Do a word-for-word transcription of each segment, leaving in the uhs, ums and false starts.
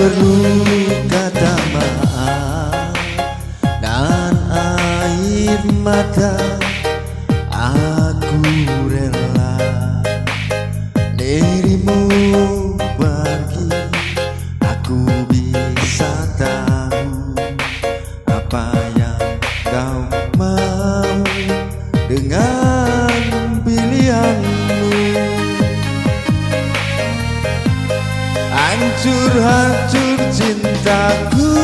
perlu kata maaf dan air mata. Aku rela dirimu pergi. Aku bisa tahu apa yang kau mau dengan pilihanmu. Hancur-hancur cintaku,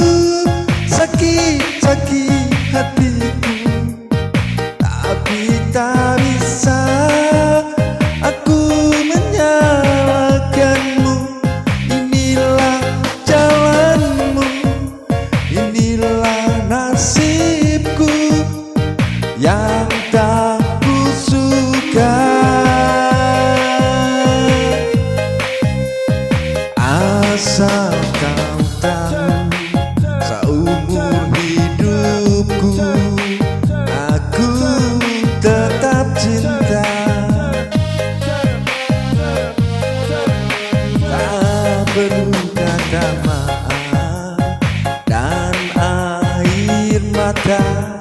sakit-sakit hatiku, tapi tak bisa aku menyalahkanmu. Inilah jalanmu, inilah nasibku yang tak kusuka. Asal kau tahu, seumur hidupku aku tetap cinta. Tak perlu kata maaf dan air mata.